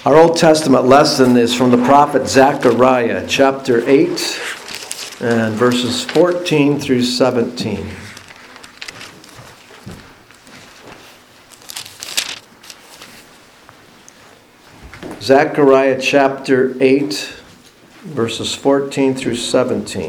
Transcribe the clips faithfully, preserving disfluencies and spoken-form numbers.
Our Old Testament lesson is from the prophet Zechariah, chapter eight, and verses fourteen through seventeen. Zechariah chapter eight, verses fourteen through seventeen.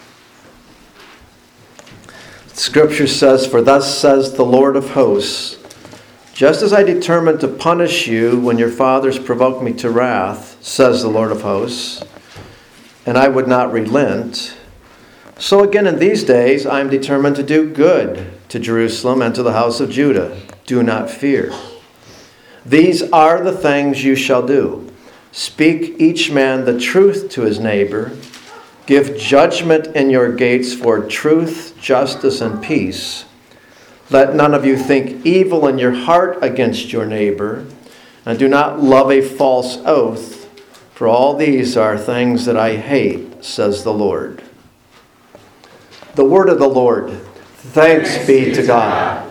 Scripture says, "For thus says the Lord of hosts, just as I determined to punish you when your fathers provoked me to wrath, says the Lord of hosts, and I would not relent, so again in these days I am determined to do good to Jerusalem and to the house of Judah. Do not fear. These are the things you shall do. Speak each man the truth to his neighbor. Give judgment in your gates for truth, justice, and peace. Let none of you think evil in your heart against your neighbor, and do not love a false oath, for all these are things that I hate, says the Lord." The word of the Lord. Thanks, Thanks be to God. God.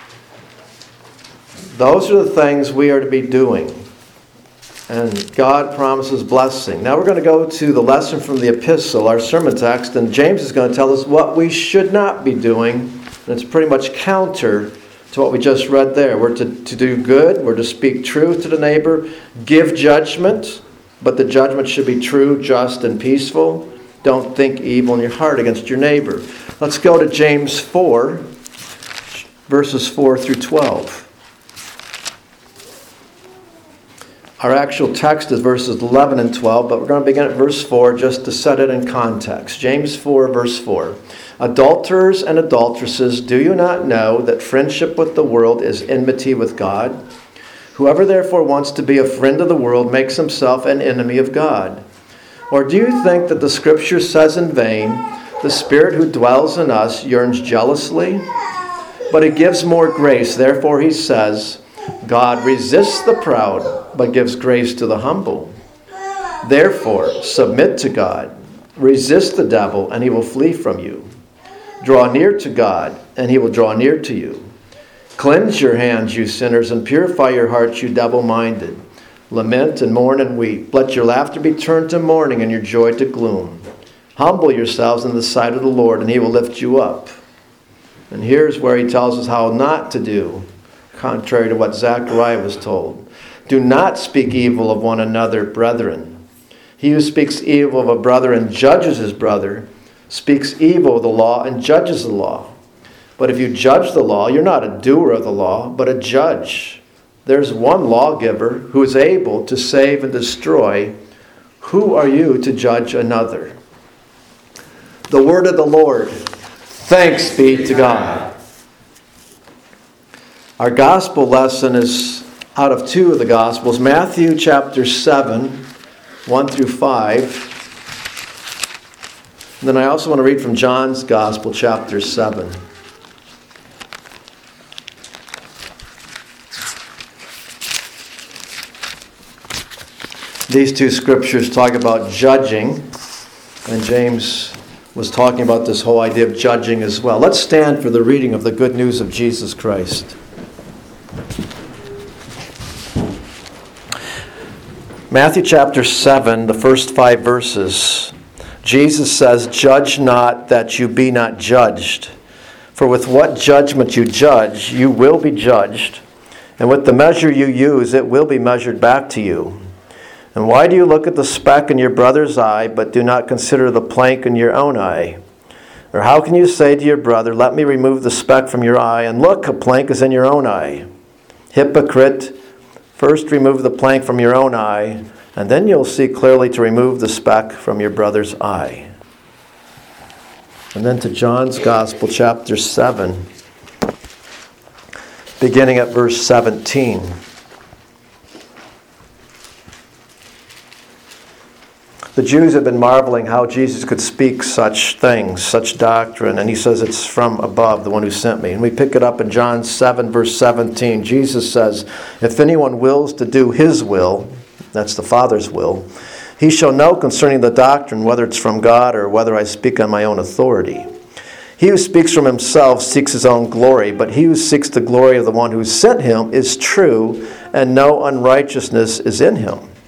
Those are the things we are to be doing, and God promises blessing. Now we're going to go to the lesson from the epistle, our sermon text, and James is going to tell us what we should not be doing. And it's pretty much counter to what we just read there. We're to, to do good. We're to speak truth to the neighbor. Give judgment, but the judgment should be true, just, and peaceful. Don't think evil in your heart against your neighbor. Let's go to James four, verses four through twelve. Our actual text is verses eleven and twelve, but we're going to begin at verse four just to set it in context. James four, verse four. "Adulterers and adulteresses, do you not know that friendship with the world is enmity with God? Whoever therefore wants to be a friend of the world makes himself an enemy of God. Or do you think that the Scripture says in vain, the Spirit who dwells in us yearns jealously? But it gives more grace. Therefore he says, God resists the proud, but gives grace to the humble. Therefore submit to God. Resist the devil, and he will flee from you. Draw near to God, and he will draw near to you. Cleanse your hands, you sinners, and purify your hearts, you double-minded. Lament and mourn and weep. Let your laughter be turned to mourning and your joy to gloom. Humble yourselves in the sight of the Lord, and he will lift you up." And here's where he tells us how not to do, contrary to what Zechariah was told. "Do not speak evil of one another, brethren. He who speaks evil of a brother and judges his brother speaks evil of the law and judges the law. But if you judge the law, you're not a doer of the law, but a judge. There's one lawgiver who is able to save and destroy. Who are you to judge another?" The word of the Lord. Thanks be to God. Our gospel lesson is out of two of the Gospels. Matthew chapter seven, one through five. And then I also want to read from John's Gospel, chapter seven. These two scriptures talk about judging, and James was talking about this whole idea of judging as well. Let's stand for the reading of the good news of Jesus Christ. Matthew chapter seven, the first five verses. Jesus says, "Judge not that you be not judged. For with what judgment you judge, you will be judged. And with the measure you use, it will be measured back to you. And why do you look at the speck in your brother's eye, but do not consider the plank in your own eye? Or how can you say to your brother, let me remove the speck from your eye, and look, a plank is in your own eye? Hypocrite, first remove the plank from your own eye, and then you'll see clearly to remove the speck from your brother's eye." And then to John's Gospel, chapter seven, beginning at verse seventeen. The Jews have been marveling how Jesus could speak such things, such doctrine, and he says it's from above, the one who sent me. And we pick it up in John seven, verse seventeen. Jesus says, "If anyone wills to do his will," that's the Father's will, "he shall know concerning the doctrine whether it's from God or whether I speak on my own authority. He who speaks from himself seeks his own glory, but he who seeks the glory of the one who sent him is true, and no unrighteousness is in him.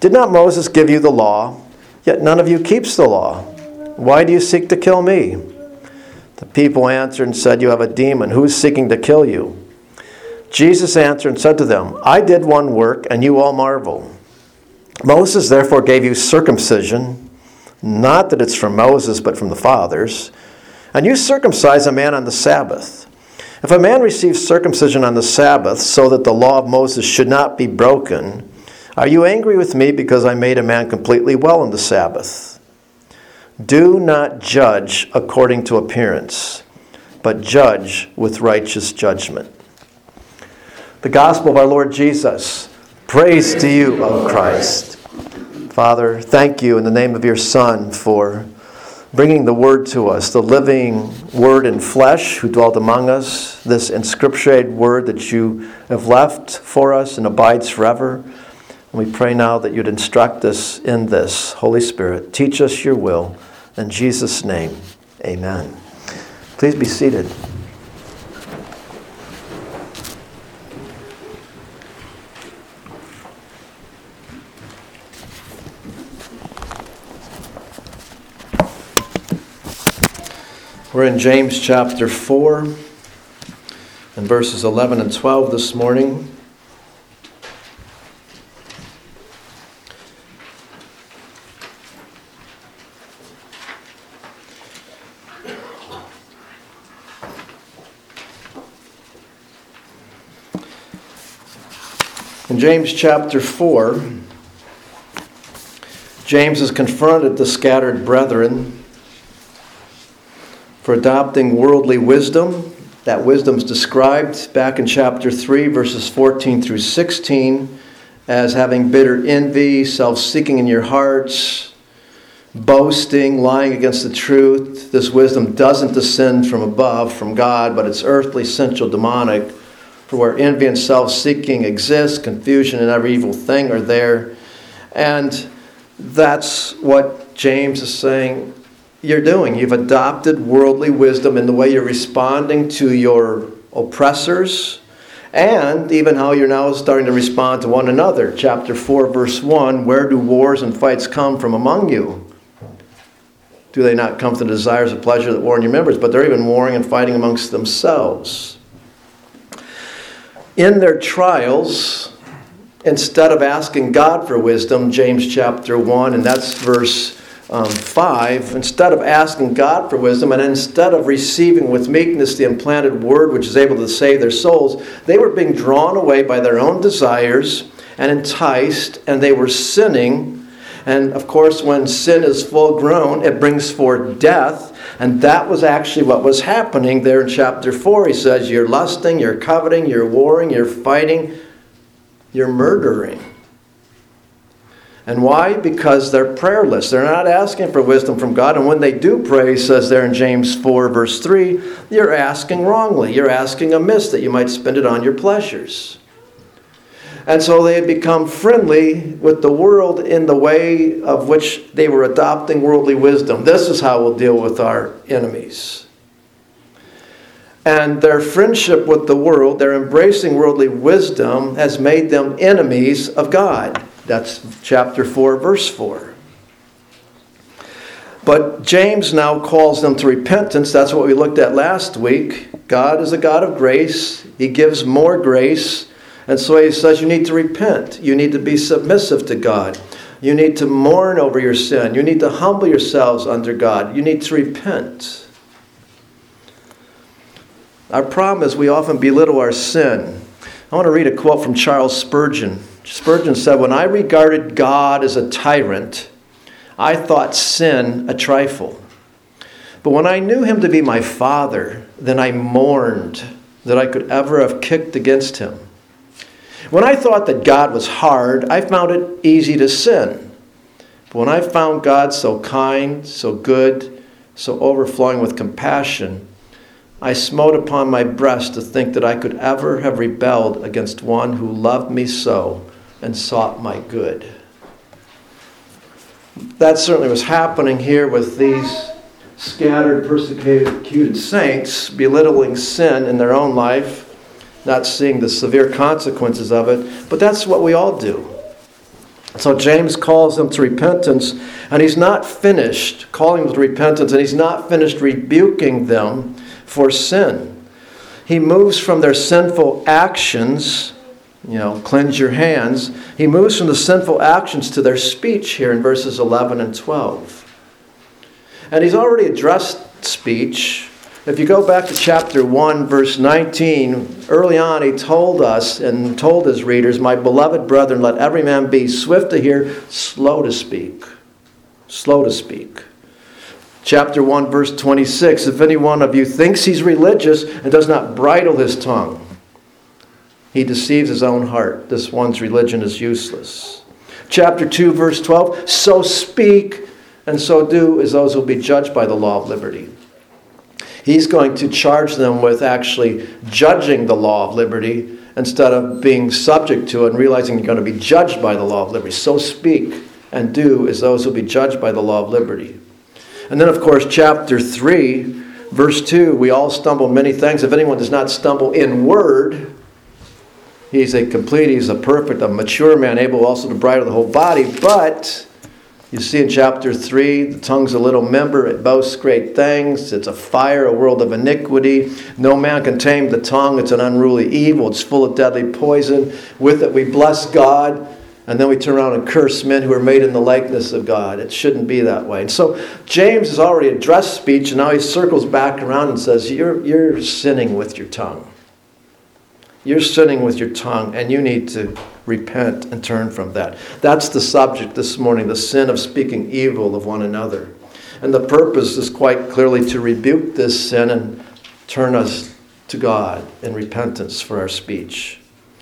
Did not Moses give you the law? Yet none of you keeps the law. Why do you seek to kill me?" The people answered and said, "You have a demon. Who is seeking to kill you?" Jesus answered and said to them, "I did one work, and you all marvel. Moses therefore gave you circumcision, not that it's from Moses, but from the fathers. And you circumcise a man on the Sabbath. If a man receives circumcision on the Sabbath, so that the law of Moses should not be broken, are you angry with me because I made a man completely well on the Sabbath? Do not judge according to appearance, but judge with righteous judgment." The gospel of our Lord Jesus. Praise to you, O Christ. Father, thank you in the name of your Son for bringing the word to us, the living word in flesh who dwelt among us, this inscripturated word that you have left for us and abides forever. And we pray now that you'd instruct us in this. Holy Spirit, teach us your will. In Jesus' name, amen. Please be seated. We're in James chapter four and verses eleven and twelve this morning. In James chapter four, James has confronted the scattered brethren for adopting worldly wisdom. That wisdom is described back in chapter three, verses fourteen through sixteen, as having bitter envy, self-seeking in your hearts, boasting, lying against the truth. This wisdom doesn't descend from above, from God, but it's earthly, sensual, demonic. For where envy and self-seeking exist, confusion and every evil thing are there. And that's what James is saying you're doing. You've adopted worldly wisdom in the way you're responding to your oppressors, and even how you're now starting to respond to one another. Chapter four, verse one, where do wars and fights come from among you? Do they not come from the desires of pleasure that war in your members? But they're even warring and fighting amongst themselves. In their trials, instead of asking God for wisdom, James chapter one, and that's verse Um, five, instead of asking God for wisdom and instead of receiving with meekness the implanted word which is able to save their souls, they were being drawn away by their own desires and enticed, and they were sinning. And of course, when sin is full grown, it brings forth death. And that was actually what was happening there in chapter four. He says, you're lusting, you're coveting, you're warring, you're fighting, you're murdering. And why? Because they're prayerless. They're not asking for wisdom from God. And when they do pray, he says there in James four, verse three, you're asking wrongly. You're asking amiss that you might spend it on your pleasures. And so they had become friendly with the world in the way of which they were adopting worldly wisdom. This is how we'll deal with our enemies. And their friendship with the world, their embracing worldly wisdom, has made them enemies of God. That's chapter four, verse four. But James now calls them to repentance. That's what we looked at last week. God is a God of grace. He gives more grace. And so he says you need to repent. You need to be submissive to God. You need to mourn over your sin. You need to humble yourselves under God. You need to repent. Our problem is we often belittle our sin. I want to read a quote from Charles Spurgeon. Spurgeon said, when I regarded God as a tyrant, I thought sin a trifle. But when I knew him to be my Father, then I mourned that I could ever have kicked against him. When I thought that God was hard, I found it easy to sin. But when I found God so kind, so good, so overflowing with compassion, I smote upon my breast to think that I could ever have rebelled against one who loved me so and sought my good. That certainly was happening here with these scattered, persecuted saints, belittling sin in their own life, not seeing the severe consequences of it. But that's what we all do. So James calls them to repentance, and he's not finished calling them to repentance, and he's not finished rebuking them for sin. He moves from their sinful actions, you know, cleanse your hands. He moves from the sinful actions to their speech here in verses eleven and twelve. And he's already addressed speech. If you go back to chapter one, verse nineteen, early on he told us and told his readers, "My beloved brethren, let every man be swift to hear, slow to speak." Slow to speak. Chapter one, verse twenty-six, if any one of you thinks he's religious and does not bridle his tongue, he deceives his own heart. This one's religion is useless. Chapter two, verse twelve, so speak and so do as those who will be judged by the law of liberty. He's going to charge them with actually judging the law of liberty instead of being subject to it and realizing you're going to be judged by the law of liberty. So speak and do as those who will be judged by the law of liberty. And then, of course, chapter three, verse two, we all stumble in many things. If anyone does not stumble in word, he's a complete, he's a perfect, a mature man, able also to bridle the whole body. But you see in chapter three, the tongue's a little member. It boasts great things. It's a fire, a world of iniquity. No man can tame the tongue. It's an unruly evil. It's full of deadly poison. With it we bless God, and then we turn around and curse men who are made in the likeness of God. It shouldn't be that way. And so James has already addressed speech, and now he circles back around and says, you're, you're sinning with your tongue. You're sinning with your tongue, and you need to repent and turn from that. That's the subject this morning, the sin of speaking evil of one another. And the purpose is quite clearly to rebuke this sin and turn us to God in repentance for our speech.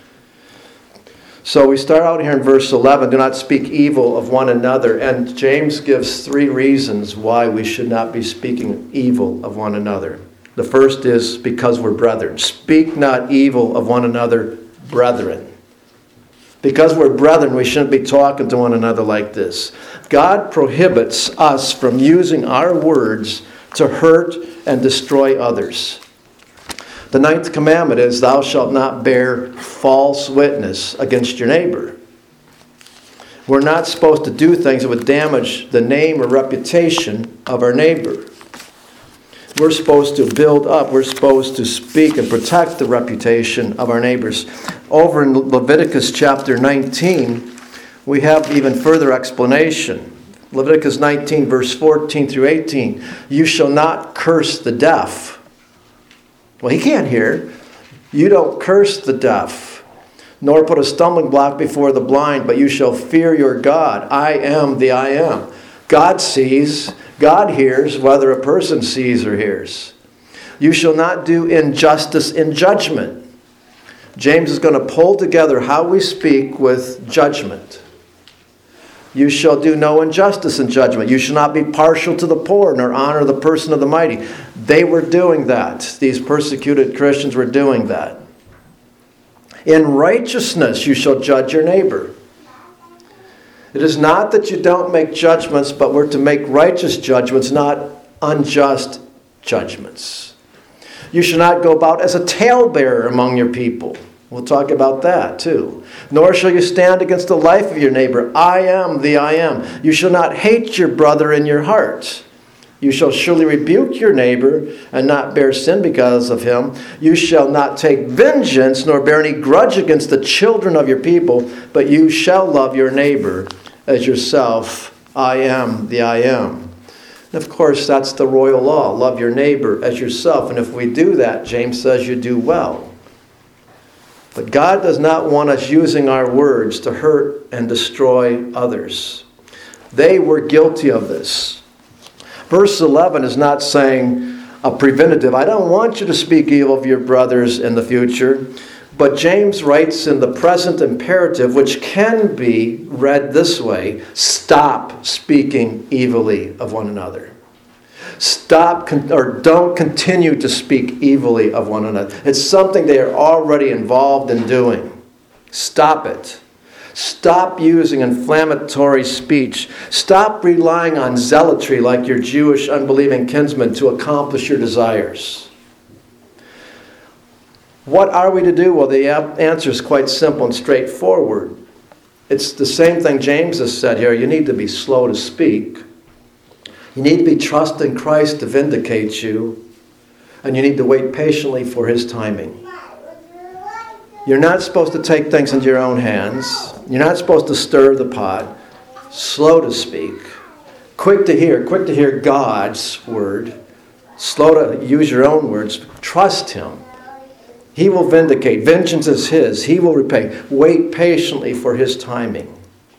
So we start out here in verse eleven, do not speak evil of one another. And James gives three reasons why we should not be speaking evil of one another. The first is because we're brethren. Speak not evil of one another, brethren. Because we're brethren, we shouldn't be talking to one another like this. God prohibits us from using our words to hurt and destroy others. The ninth commandment is, thou shalt not bear false witness against your neighbor. We're not supposed to do things that would damage the name or reputation of our neighbor. We're supposed to build up. We're supposed to speak and protect the reputation of our neighbors. Over in Leviticus chapter nineteen, we have even further explanation. Leviticus nineteen, verse fourteen through eighteen. You shall not curse the deaf. Well, he can't hear. You don't curse the deaf, nor put a stumbling block before the blind, but you shall fear your God. I am the I am. God sees. God hears whether a person sees or hears. You shall not do injustice in judgment. James is going to pull together how we speak with judgment. You shall do no injustice in judgment. You shall not be partial to the poor, nor honor the person of the mighty. They were doing that. These persecuted Christians were doing that. In righteousness you shall judge your neighbor. It is not that you don't make judgments, but we're to make righteous judgments, not unjust judgments. You shall not go about as a talebearer among your people. We'll talk about that too. Nor shall you stand against the life of your neighbor. I am the I am. You shall not hate your brother in your heart. You shall surely rebuke your neighbor and not bear sin because of him. You shall not take vengeance nor bear any grudge against the children of your people, but you shall love your neighbor as yourself. I am the I am. And of course, that's the royal law. Love your neighbor as yourself. And if we do that, James says you do well. But God does not want us using our words to hurt and destroy others. They were guilty of this. Verse eleven is not saying a preventative. I don't want you to speak evil of your brothers in the future. But James writes in the present imperative, which can be read this way: stop speaking evilly of one another. Stop or don't continue to speak evilly of one another. It's something they are already involved in doing. Stop it. Stop using inflammatory speech. Stop relying on zealotry like your Jewish unbelieving kinsmen to accomplish your desires. What are we to do? Well, the answer is quite simple and straightforward. it's the same thing James has said here. You need to be slow to speak. You need to be trusting Christ to vindicate you. And you need to wait patiently for his timing. You're not supposed to take things into your own hands. You're not supposed to stir the pot. Slow to speak. Quick to hear. Quick to hear God's word. Slow to use your own words. Trust him. He will vindicate. Vengeance is his. He will repay. Wait patiently for his timing.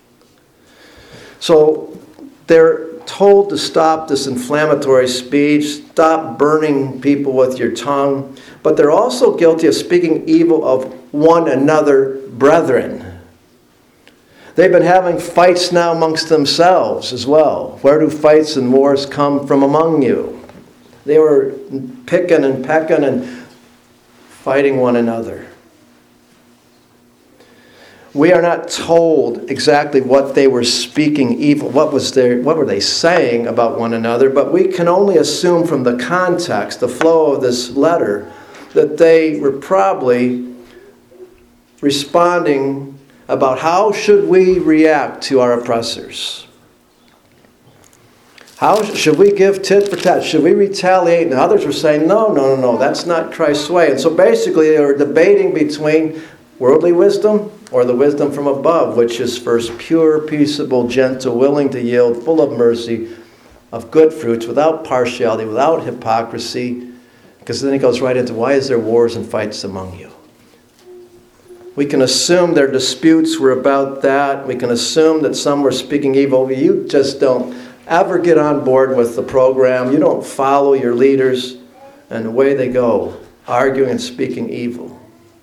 So they're told to stop this inflammatory speech. Stop burning people with your tongue. But they're also guilty of speaking evil of one another, brethren. They've been having fights now amongst themselves as well. Where do fights and wars come from among you? They were picking and pecking and fighting one another. We are not told exactly what they were speaking evil, what was their, what were they saying about one another, but we can only assume from the context, the flow of this letter, that they were probably responding about how should we react to our oppressors. How should we give tit for tat? Should we retaliate? And others were saying, no, no, no, no, that's not Christ's way. And so basically they were debating between worldly wisdom or the wisdom from above, which is first pure, peaceable, gentle, willing to yield, full of mercy, of good fruits, without partiality, without hypocrisy. Because then he goes right into, why is there wars and fights among you? We can assume their disputes were about that. We can assume that some were speaking evil. You just don't ever get on board with the program. You don't follow your leaders. And away they go, arguing and speaking evil.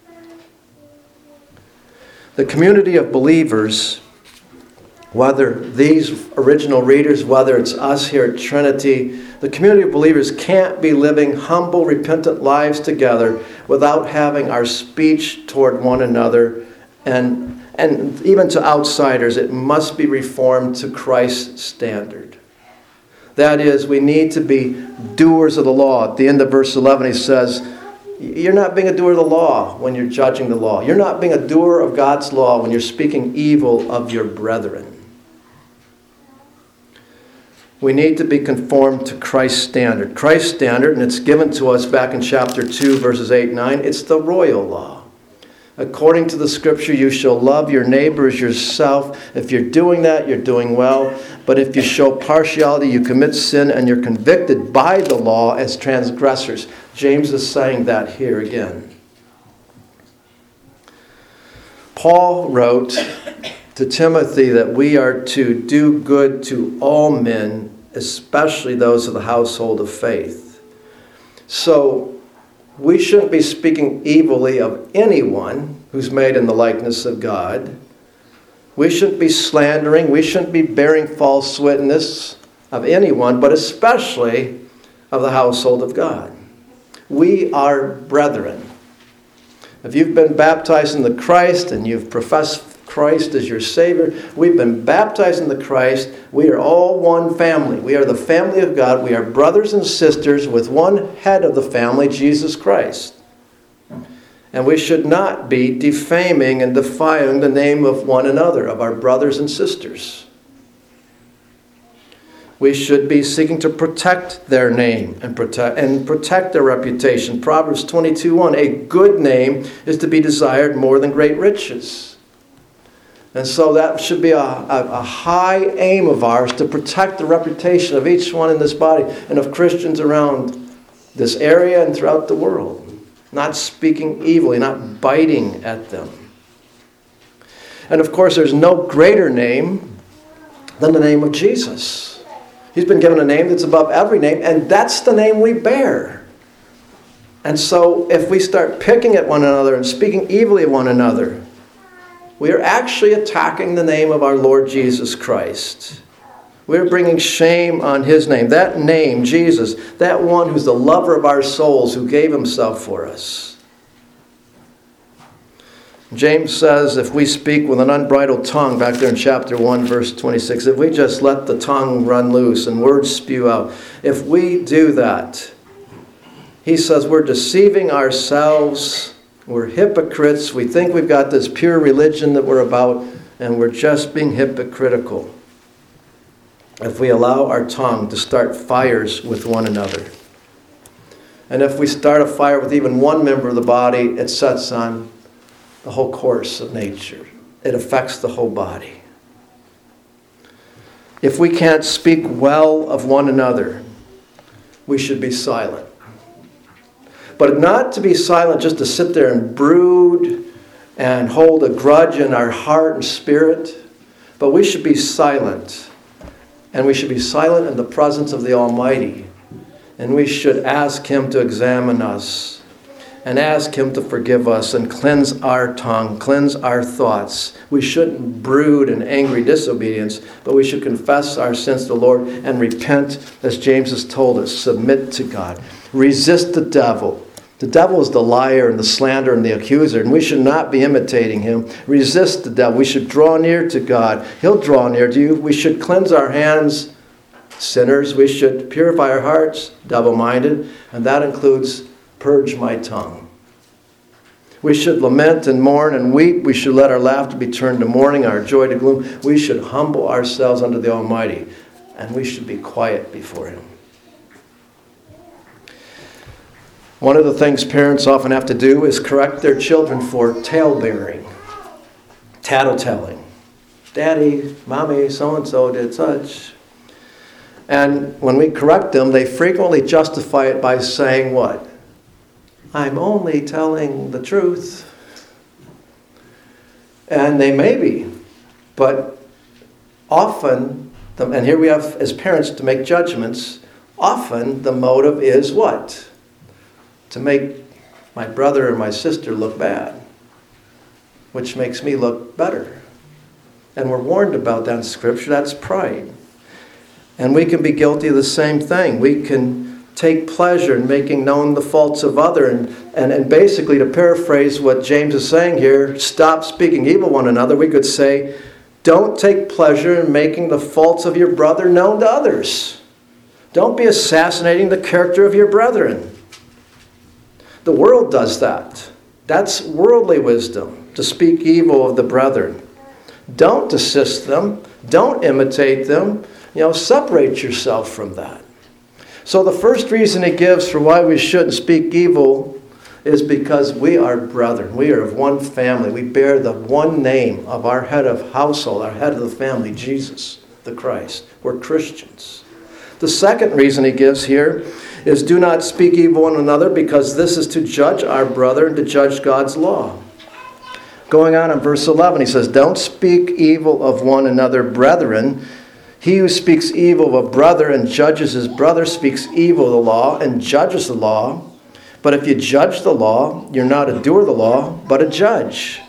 The community of believers, whether these original readers, whether it's us here at Trinity, the community of believers can't be living humble, repentant lives together without having our speech toward one another and, and even to outsiders. It must be reformed to Christ's standard. That is, we need to be doers of the law. At the end of verse eleven, he says, you're not being a doer of the law when you're judging the law. You're not being a doer of God's law when you're speaking evil of your brethren. We need to be conformed to Christ's standard. Christ's standard, and it's given to us back in chapter two, verses eight and nine, it's the royal law. According to the scripture, you shall love your neighbor as yourself. If you're doing that, you're doing well. But if you show partiality, you commit sin and you're convicted by the law as transgressors. James is saying that here again. Paul wrote to Timothy that we are to do good to all men, especially those of the household of faith. So we shouldn't be speaking evilly of anyone who's made in the likeness of God. We shouldn't be slandering. We shouldn't be bearing false witness of anyone, but especially of the household of God. We are brethren. If you've been baptized in the Christ and you've professed Christ as your Savior, we've been baptized in the Christ. We are all one family. We are the family of God. We are brothers and sisters with one head of the family, Jesus Christ. And we should not be defaming and defying the name of one another, of our brothers and sisters. We should be seeking to protect their name and protect and protect their reputation. Proverbs twenty-two one, a good name is to be desired more than great riches. And so that should be a, a, a high aim of ours, to protect the reputation of each one in this body and of Christians around this area and throughout the world. Not speaking evilly, not biting at them. And of course, there's no greater name than the name of Jesus. He's been given a name that's above every name, and that's the name we bear. And so if we start picking at one another and speaking evilly of one another, we are actually attacking the name of our Lord Jesus Christ. We're bringing shame on his name. That name, Jesus, that one who's the lover of our souls, who gave himself for us. James says if we speak with an unbridled tongue, back there in chapter one, verse twenty-six, if we just let the tongue run loose and words spew out, if we do that, he says we're deceiving ourselves. We're hypocrites. We think we've got this pure religion that we're about, and we're just being hypocritical if we allow our tongue to start fires with one another. And if we start a fire with even one member of the body, it sets on the whole course of nature. It affects the whole body. If we can't speak well of one another, we should be silent. But not to be silent just to sit there and brood and hold a grudge in our heart and spirit, but we should be silent. And we should be silent in the presence of the Almighty. And we should ask Him to examine us and ask Him to forgive us and cleanse our tongue, cleanse our thoughts. We shouldn't brood in angry disobedience, but we should confess our sins to the Lord and repent, as James has told us. Submit to God. Resist the devil. The devil is the liar and the slanderer and the accuser, and we should not be imitating him. Resist the devil. We should draw near to God. He'll draw near to you. We should cleanse our hands, sinners. We should purify our hearts, double-minded, and that includes purge my tongue. We should lament and mourn and weep. We should let our laughter be turned to mourning, our joy to gloom. We should humble ourselves under the Almighty, and we should be quiet before Him. One of the things parents often have to do is correct their children for tale-bearing, tattletelling. Daddy, Mommy, so-and-so did such. And when we correct them, they frequently justify it by saying what? I'm only telling the truth. And they may be, but often, and here we have as parents to make judgments, often the motive is what? To make my brother or my sister look bad, which makes me look better. And we're warned about that in Scripture. That's pride. And we can be guilty of the same thing. We can take pleasure in making known the faults of others. And, and, and basically, to paraphrase what James is saying here, stop speaking evil of one another. We could say, don't take pleasure in making the faults of your brother known to others. Don't be assassinating the character of your brethren. The world does that. That's worldly wisdom, to speak evil of the brethren. Don't assist them. Don't imitate them. You know, separate yourself from that. So the first reason he gives for why we shouldn't speak evil is because we are brethren. We are of one family. We bear the one name of our head of household, our head of the family, Jesus, the Christ. We're Christians. The second reason he gives here is do not speak evil of one another, because this is to judge our brother and to judge God's law. Going on in verse eleven, he says, don't speak evil of one another, brethren. He who speaks evil of a brother and judges his brother speaks evil of the law and judges the law. But if you judge the law, you're not a doer of the law, but a judge.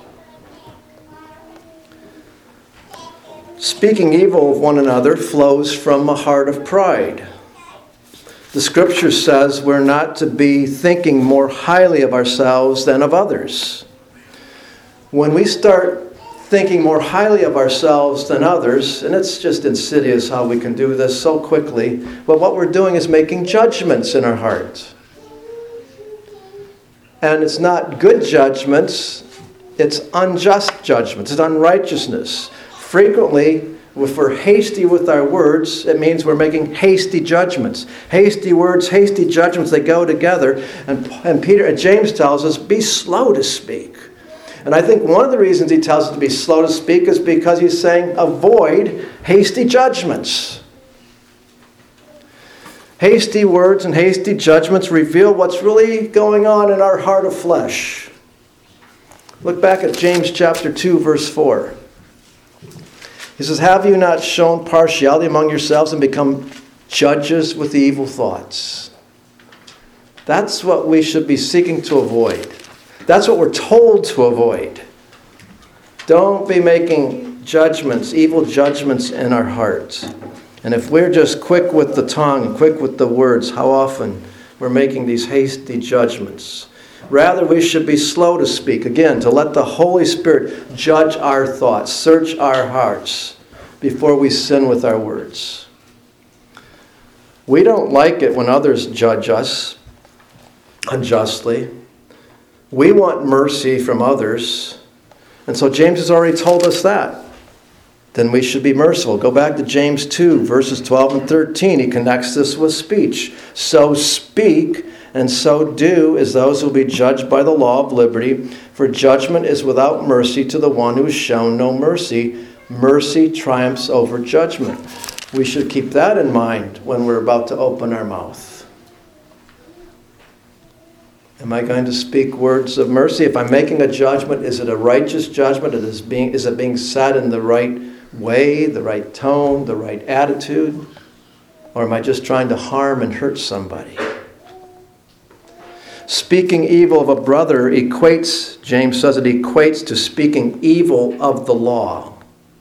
Speaking evil of one another flows from a heart of pride. The Scripture says we're not to be thinking more highly of ourselves than of others. When we start thinking more highly of ourselves than others, and it's just insidious how we can do this so quickly, but what we're doing is making judgments in our heart. And it's not good judgments, it's unjust judgments, it's unrighteousness. Frequently, if we're hasty with our words, it means we're making hasty judgments. Hasty words, hasty judgments, they go together. And, and Peter and James tells us, be slow to speak. And I think one of the reasons he tells us to be slow to speak is because he's saying avoid hasty judgments. Hasty words and hasty judgments reveal what's really going on in our heart of flesh. Look back at James chapter two, verse four. He says, have you not shown partiality among yourselves and become judges with evil thoughts? That's what we should be seeking to avoid. That's what we're told to avoid. Don't be making judgments, evil judgments in our hearts. And if we're just quick with the tongue and quick with the words, how often we're making these hasty judgments. Rather, we should be slow to speak. Again, to let the Holy Spirit judge our thoughts, search our hearts before we sin with our words. We don't like it when others judge us unjustly. We want mercy from others. And so James has already told us that. then we should be merciful. Go back to James two, verses twelve and thirteen. He connects this with speech. So speak and so do as those who will be judged by the law of liberty. For judgment is without mercy to the one who has shown no mercy. Mercy triumphs over judgment. We should keep that in mind when we're about to open our mouth. Am I going to speak words of mercy? If I'm making a judgment, is it a righteous judgment? Is it being, is it being said in the right way, the right tone, the right attitude? Or am I just trying to harm and hurt somebody? Speaking evil of a brother equates, James says it equates to speaking evil of the law.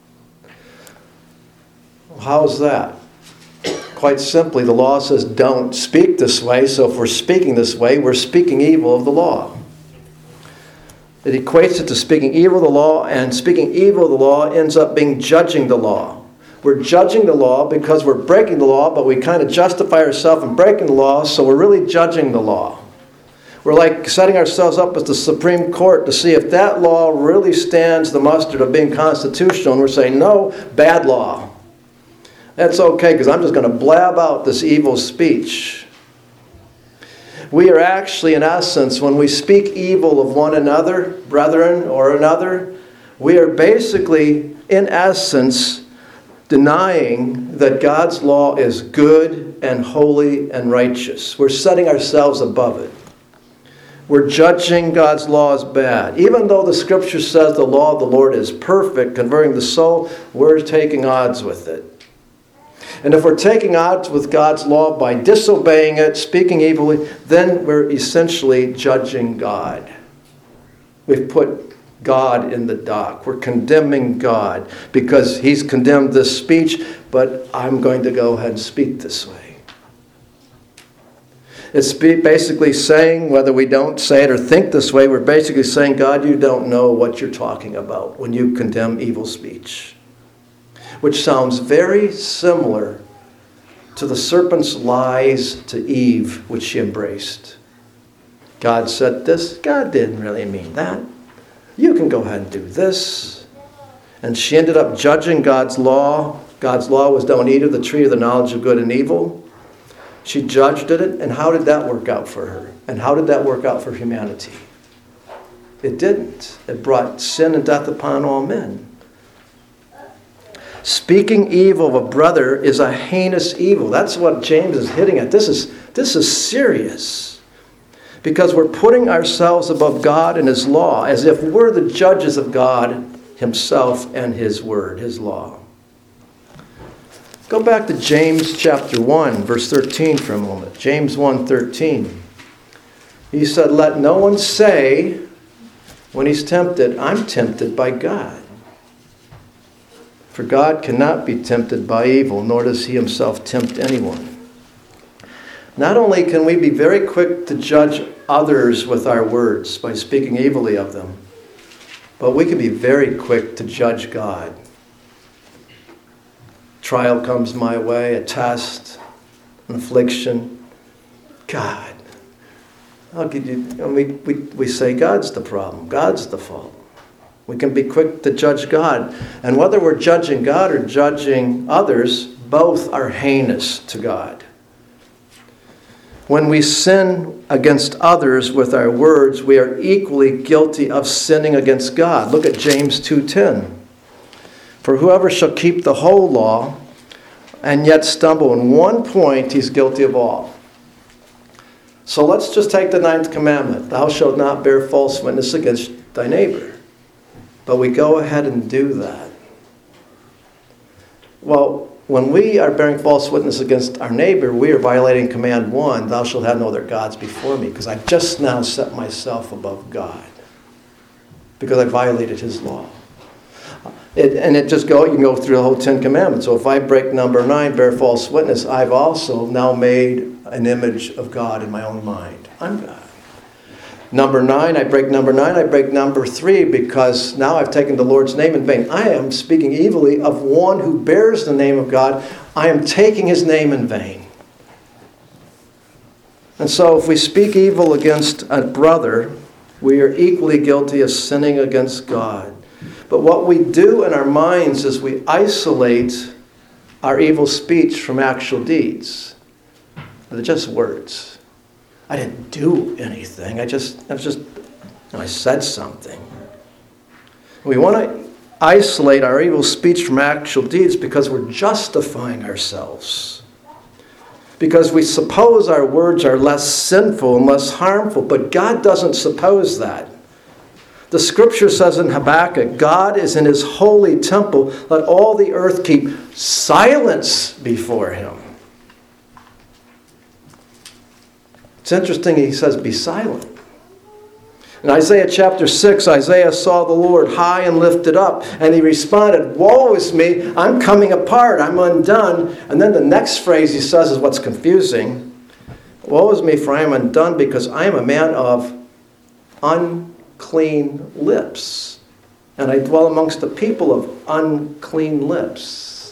How is that? Quite simply, the law says don't speak this way, so if we're speaking this way, we're speaking evil of the law. It equates it to speaking evil of the law, and speaking evil of the law ends up being judging the law. We're judging the law because we're breaking the law, but we kind of justify ourselves in breaking the law, so we're really judging the law. We're like setting ourselves up as the Supreme Court to see if that law really stands the mustard of being constitutional, and we're saying, no, bad law. That's okay, because I'm just going to blab out this evil speech. We are actually, in essence, when we speak evil of one another, brethren or another, we are basically, in essence, denying that God's law is good and holy and righteous. We're setting ourselves above it. We're judging God's law as bad. Even though the Scripture says the law of the Lord is perfect, converting the soul, we're taking odds with it. And if we're taking odds with God's law by disobeying it, speaking evilly, then we're essentially judging God. We've put God in the dock. We're condemning God because He's condemned this speech, but I'm going to go ahead and speak this way. It's basically saying, whether we don't say it or think this way, we're basically saying, God, you don't know what you're talking about when you condemn evil speech. Which sounds very similar to the serpent's lies to Eve, which she embraced. God said this. God didn't really mean that. You can go ahead and do this. And she ended up judging God's law. God's law was don't eat of the tree of the knowledge of good and evil. She judged it, and how did that work out for her? And how did that work out for humanity? It didn't. It brought sin and death upon all men. Speaking evil of a brother is a heinous evil. That's what James is hitting at. This is, this is serious. Because we're putting ourselves above God and His law as if we're the judges of God Himself and His word, His law. Go back to James chapter one, verse thirteen for a moment. James one thirteen. He said, let no one say when he's tempted, I'm tempted by God. For God cannot be tempted by evil, nor does He Himself tempt anyone. Not only can we be very quick to judge others with our words by speaking evilly of them, but we can be very quick to judge God. Trial comes my way, a test, an affliction. God, how could you? And we, we, we say God's the problem, God's the fault. We can be quick to judge God. And whether we're judging God or judging others, both are heinous to God. When we sin against others with our words, we are equally guilty of sinning against God. Look at James two ten. For whoever shall keep the whole law and yet stumble in one point, he's guilty of all. So let's just take the ninth commandment. Thou shalt not bear false witness against thy neighbor. But we go ahead and do that. Well, when we are bearing false witness against our neighbor, we are violating command one, thou shalt have no other gods before me, because I've just now set myself above God, because I violated His law. It, and it just go, you can go through the whole Ten Commandments. So if I break number nine, bear false witness, I've also now made an image of God in my own mind. I'm God. Number nine, I break number nine, I break number three, because now I've taken the Lord's name in vain. I am speaking evilly of one who bears the name of God. I am taking His name in vain. And so if we speak evil against a brother, we are equally guilty of sinning against God. But what we do in our minds is we isolate our evil speech from actual deeds. They're just words. I didn't do anything. I just, I was just, I said something. We want to isolate our evil speech from actual deeds because we're justifying ourselves. Because we suppose our words are less sinful and less harmful, but God doesn't suppose that. The scripture says in Habakkuk, God is in his holy temple. Let all the earth keep silence before him. It's interesting he says, be silent. In Isaiah chapter six, Isaiah saw the Lord high and lifted up, and he responded, woe is me, I'm coming apart, I'm undone. And then the next phrase he says is what's confusing. Woe is me, for I am undone, because I am a man of unclean lips, and I dwell amongst the people of unclean lips.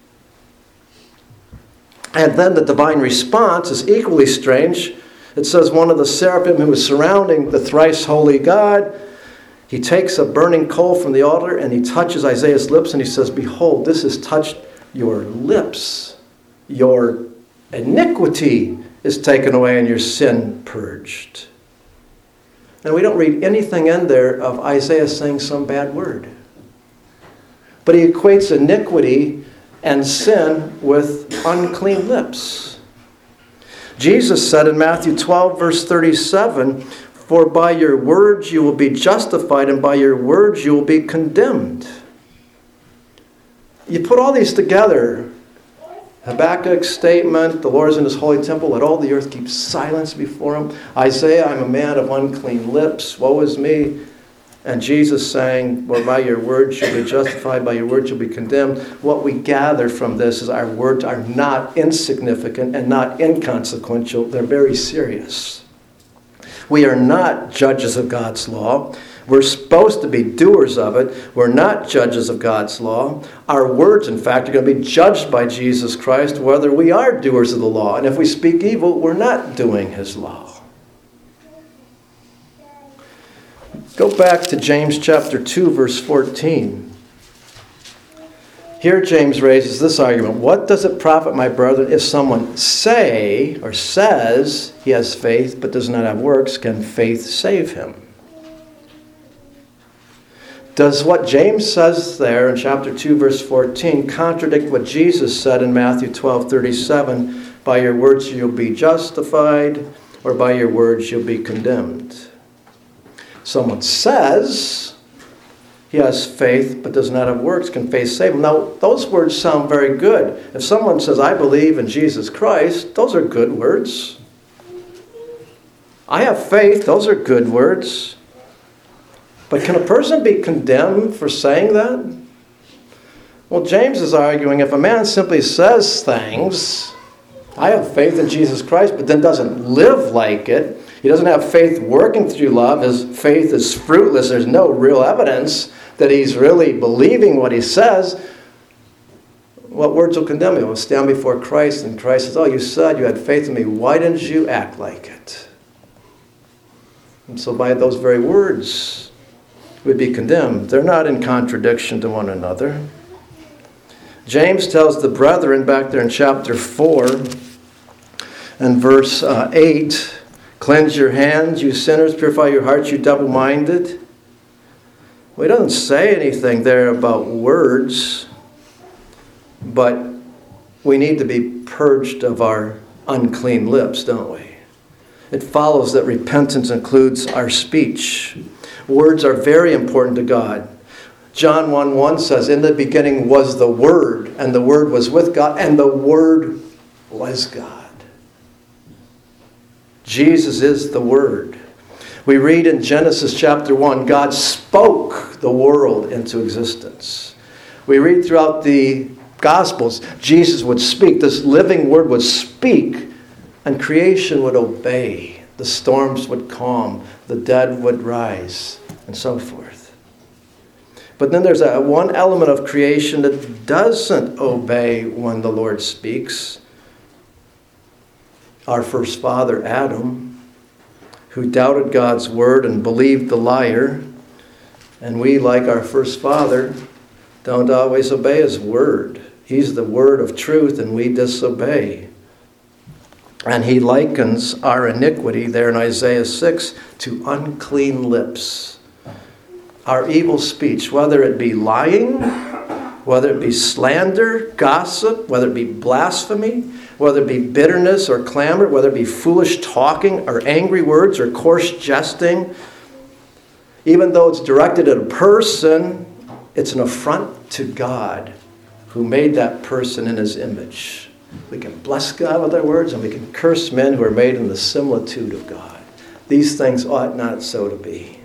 And then the divine response is equally strange. It says one of the seraphim who was surrounding the thrice holy God, he takes a burning coal from the altar and he touches Isaiah's lips and he says, behold, this has touched your lips. Your iniquity is taken away and your sin purged. And we don't read anything in there of Isaiah saying some bad word. But he equates iniquity and sin with unclean lips. Jesus said in Matthew twelve, verse thirty-seven, for by your words you will be justified, and by your words you will be condemned. You put all these together, Habakkuk's statement, the Lord is in his holy temple, let all the earth keep silence before him. Isaiah, I'm a man of unclean lips, woe is me. And Jesus saying, well, by your words you'll be justified, by your words you'll be condemned. What we gather from this is our words are not insignificant and not inconsequential. They're very serious. We are not judges of God's law. We're supposed to be doers of it. We're not judges of God's law. Our words, in fact, are going to be judged by Jesus Christ whether we are doers of the law. And if we speak evil, we're not doing his law. Go back to James chapter two, verse fourteen. Here James raises this argument. What does it profit, my brethren, if someone say or says he has faith but does not have works? Can faith save him? Does what James says there in chapter two, verse fourteen contradict what Jesus said in Matthew twelve, thirty-seven? By your words you'll be justified, or by your words you'll be condemned. Someone says he has faith but does not have works. Can faith save him? Now, those words sound very good. If someone says, I believe in Jesus Christ, those are good words. I have faith, those are good words. But can a person be condemned for saying that? Well, James is arguing if a man simply says things, I have faith in Jesus Christ, but then doesn't live like it, he doesn't have faith working through love, his faith is fruitless, there's no real evidence that he's really believing what he says, what words will condemn him? He'll stand before Christ, and Christ says, oh, you said you had faith in me, why didn't you act like it? And so by those very words, would be condemned. They're not in contradiction to one another. James tells the brethren back there in chapter four and verse uh, eight, cleanse your hands, you sinners, purify your hearts, you double-minded. Well, he doesn't say anything there about words, but we need to be purged of our unclean lips, don't we? It follows that repentance includes our speech. Words are very important to God. John one one says, in the beginning was the Word, and the Word was with God, and the Word was God. Jesus is the Word. We read in Genesis chapter one, God spoke the world into existence. We read throughout the Gospels, Jesus would speak. This living Word would speak, and creation would obey. The storms would calm. The dead would rise, and so forth. But then there's a one element of creation that doesn't obey when the Lord speaks. Our first father, Adam, who doubted God's word and believed the liar. And we, like our first father, don't always obey his word. He's the word of truth, and we disobey. And he likens our iniquity there in Isaiah six to unclean lips. Our evil speech, whether it be lying, whether it be slander, gossip, whether it be blasphemy, whether it be bitterness or clamor, whether it be foolish talking or angry words or coarse jesting, even though it's directed at a person, it's an affront to God who made that person in his image. We can bless God with our words, and we can curse men who are made in the similitude of God. These things ought not so to be.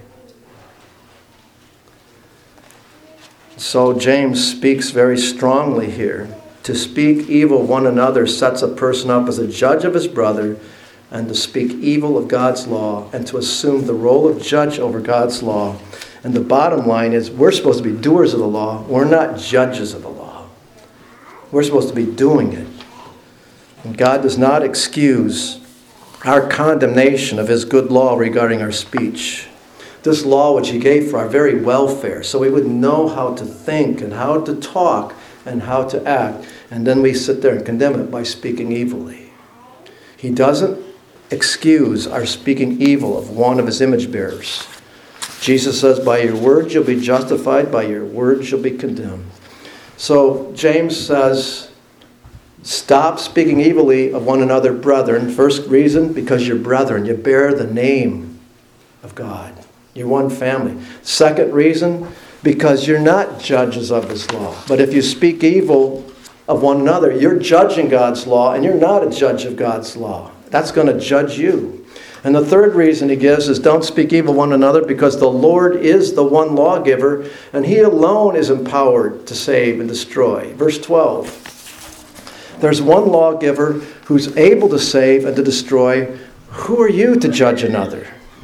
So James speaks very strongly here. To speak evil of one another sets a person up as a judge of his brother, and to speak evil of God's law, and to assume the role of judge over God's law. And the bottom line is, we're supposed to be doers of the law. We're not judges of the law. We're supposed to be doing it. And God does not excuse our condemnation of his good law regarding our speech. This law which he gave for our very welfare, so we would know how to think and how to talk and how to act. And then we sit there and condemn it by speaking evilly. He doesn't excuse our speaking evil of one of his image bearers. Jesus says, by your words you'll be justified, by your words you'll be condemned. So James says, stop speaking evilly of one another, brethren. First reason, because you're brethren. You bear the name of God. You're one family. Second reason, because you're not judges of his law. But if you speak evil of one another, you're judging God's law, and you're not a judge of God's law. That's going to judge you. And the third reason he gives is don't speak evil of one another, because the Lord is the one lawgiver, and he alone is empowered to save and destroy. Verse twelve. There's one lawgiver who's able to save and to destroy. Who are you to judge another?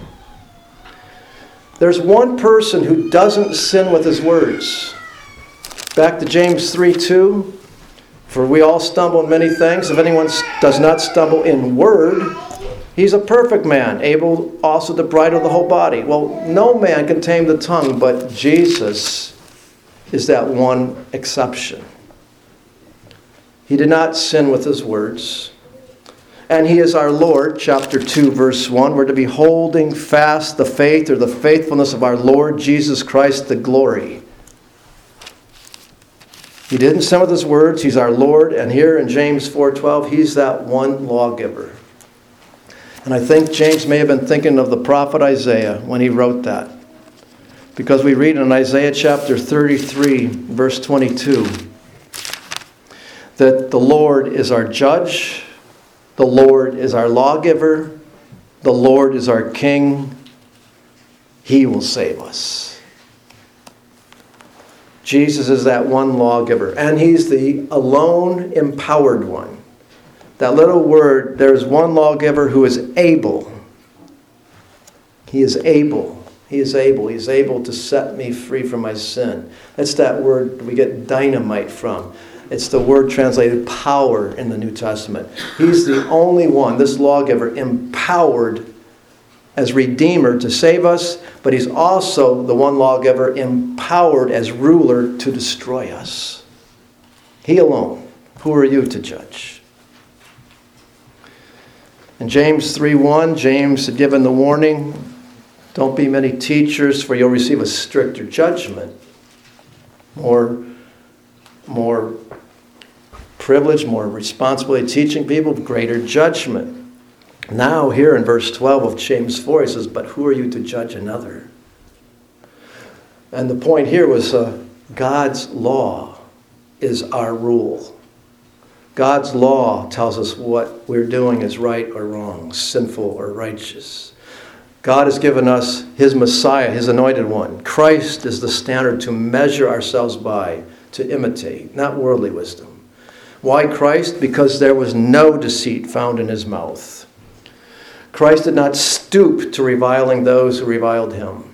There's one person who doesn't sin with his words. Back to James three two. For we all stumble in many things. If anyone does not stumble in word, he's a perfect man, able also to bridle the whole body. Well, no man can tame the tongue, but Jesus is that one exception. He did not sin with his words. And he is our Lord, chapter two, verse one. We're to be holding fast the faith or the faithfulness of our Lord Jesus Christ, the glory. He didn't sin with his words. He's our Lord. And here in James four twelve, he's that one lawgiver. And I think James may have been thinking of the prophet Isaiah when he wrote that. Because we read in Isaiah chapter thirty-three, verse twenty-two, that the Lord is our judge, the Lord is our lawgiver, the Lord is our king. He will save us. Jesus is that one lawgiver, and he's the alone empowered one. That little word, there's one lawgiver who is able. He is able. He is able. He's able to set me free from my sin. That's that word we get dynamite from. It's the word translated power in the New Testament. He's the only one, this lawgiver, empowered as Redeemer to save us, but he's also the one lawgiver empowered as ruler to destroy us. He alone. Who are you to judge? In James three one, James had given the warning, don't be many teachers, for you'll receive a stricter judgment. More, more privilege, more responsibility teaching people, greater judgment. Now here in verse twelve of James four, he says, but who are you to judge another? And the point here was uh, God's law is our rule. God's law tells us what we're doing is right or wrong, sinful or righteous. God has given us his Messiah, his anointed one. Christ is the standard to measure ourselves by, to imitate, not worldly wisdom. Why Christ? Because there was no deceit found in his mouth. Christ did not stoop to reviling those who reviled him.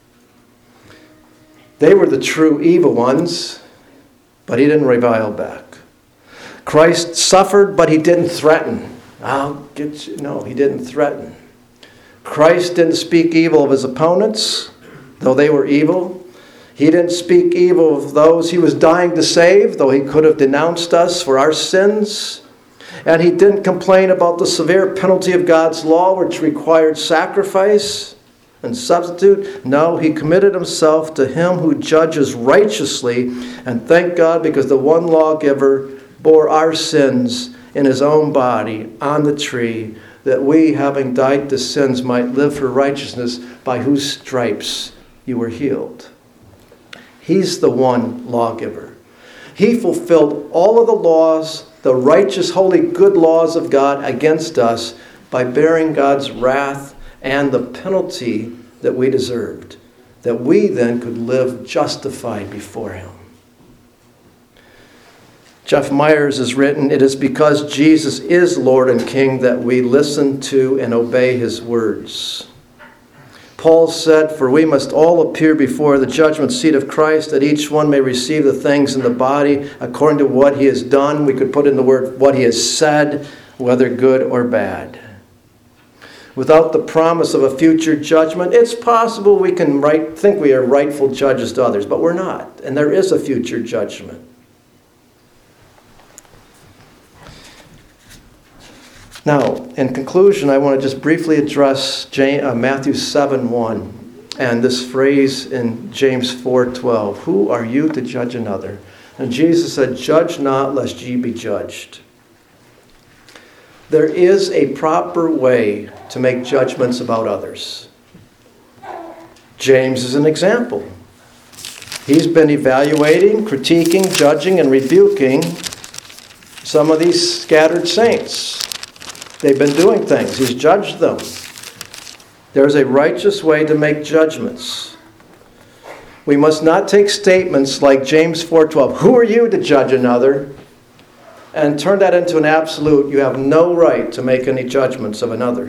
They were the true evil ones, but he didn't revile back. Christ suffered, but he didn't threaten. I'll get you. No, he didn't threaten. Christ didn't speak evil of his opponents, though they were evil. He didn't speak evil of those he was dying to save, though he could have denounced us for our sins. And he didn't complain about the severe penalty of God's law, which required sacrifice and substitute. No, he committed himself to him who judges righteously. And thank God, because the one lawgiver bore our sins in his own body on the tree, that we, having died to sins, might live for righteousness, by whose stripes you were healed. He's the one lawgiver. He fulfilled all of the laws, the righteous, holy, good laws of God against us by bearing God's wrath and the penalty that we deserved, that we then could live justified before him. Jeff Myers has written, "It is because Jesus is Lord and King that we listen to and obey his words." Paul said, "For we must all appear before the judgment seat of Christ, that each one may receive the things in the body according to what he has done." We could put in the word, what he has said, whether good or bad. Without the promise of a future judgment, it's possible we can right, think we are rightful judges to others, but we're not. And there is a future judgment. Now, in conclusion, I want to just briefly address Matthew seven one and this phrase in James four twelve. Who are you to judge another? And Jesus said, "Judge not, lest ye be judged." There is a proper way to make judgments about others. James is an example. He's been evaluating, critiquing, judging, and rebuking some of these scattered saints. They've been doing things. He's judged them. There's a righteous way to make judgments. We must not take statements like James four twelve, "Who are you to judge another?" and turn that into an absolute. You have no right to make any judgments of another.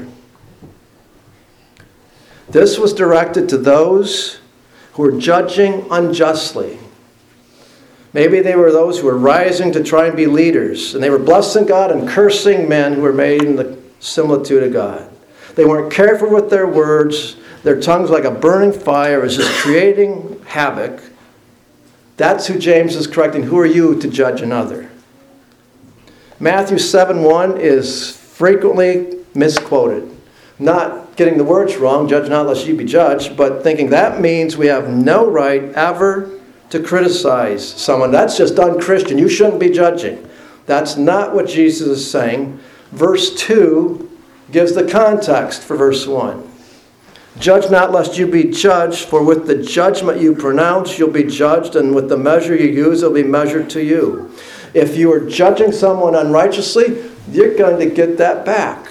This was directed to those who were judging unjustly. Maybe they were those who were rising to try and be leaders, and they were blessing God and cursing men who were made in the similitude of God. They weren't careful with their words. Their tongues, like a burning fire, was just creating havoc. That's who James is correcting. Who are you to judge another? Matthew seven one is frequently misquoted. Not getting the words wrong, "Judge not lest ye be judged," but thinking that means we have no right ever to criticize someone. That's just unchristian. You shouldn't be judging. That's not what Jesus is saying. Verse two gives the context for verse one. "Judge not lest you be judged, for with the judgment you pronounce you'll be judged, and with the measure you use it'll be measured to you." If you are judging someone unrighteously, you're going to get that back.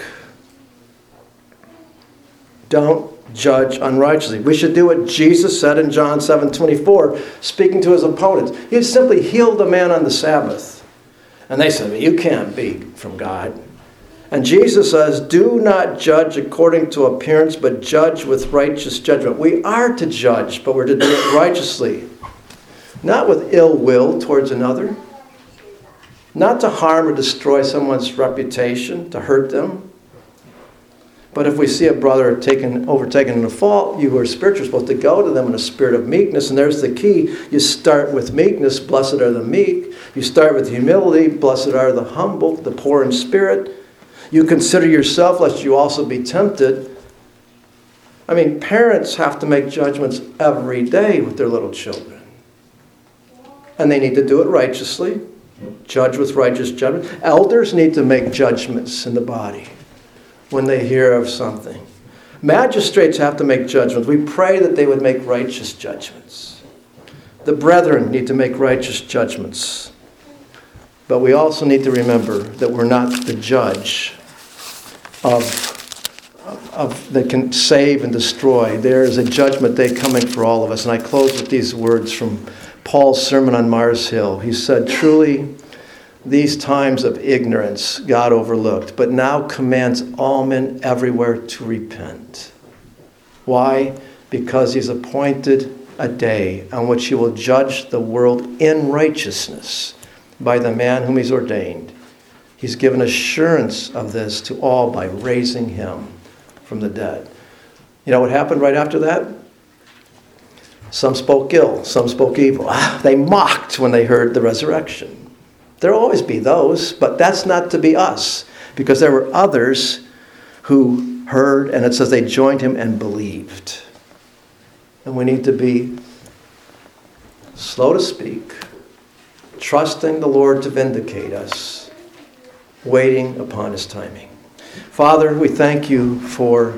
Don't judge unrighteously. We should do what Jesus said in John seven twenty-four, speaking to his opponents. He had simply healed a man on the Sabbath. And they said, "You can't be from God." And Jesus says, "Do not judge according to appearance, but judge with righteous judgment." We are to judge, but we're to do it righteously. Not with ill will towards another. Not to harm or destroy someone's reputation, to hurt them. But if we see a brother taken, overtaken in a fault, you who are spiritual are supposed to go to them in a spirit of meekness. And there's the key. You start with meekness, blessed are the meek. You start with humility, blessed are the humble, the poor in spirit. You consider yourself, lest you also be tempted. I mean, parents have to make judgments every day with their little children. And they need to do it righteously. Judge with righteous judgment. Elders need to make judgments in the body when they hear of something. Magistrates have to make judgments. We pray that they would make righteous judgments. The brethren need to make righteous judgments. But we also need to remember that we're not the judge of, of that can save and destroy. There is a judgment day coming for all of us. And I close with these words from Paul's sermon on Mars Hill. He said, "Truly, these times of ignorance God overlooked, but now commands all men everywhere to repent." Why? Because he's appointed a day on which he will judge the world in righteousness by the man whom he's ordained. He's given assurance of this to all by raising him from the dead. You know what happened right after that? Some spoke ill, some spoke evil. Ah, they mocked when they heard the resurrection. There'll always be those, but that's not to be us, because there were others who heard, and it says they joined him and believed. And we need to be slow to speak, trusting the Lord to vindicate us, waiting upon his timing. Father, we thank you for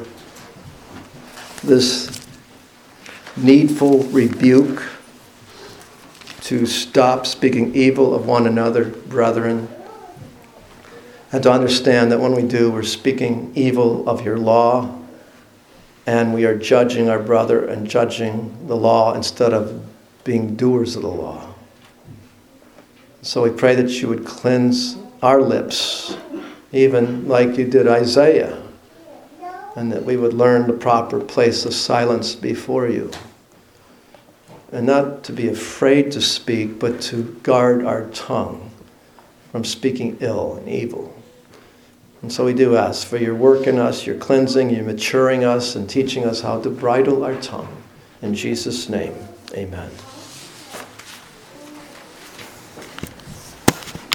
this needful rebuke to stop speaking evil of one another, brethren, and to understand that when we do, we're speaking evil of your law, and we are judging our brother and judging the law instead of being doers of the law. So we pray that you would cleanse our lips, even like you did Isaiah, and that we would learn the proper place of silence before you. And not to be afraid to speak, but to guard our tongue from speaking ill and evil. And so we do ask for your work in us, your cleansing, your maturing us, and teaching us how to bridle our tongue. In Jesus' name, amen.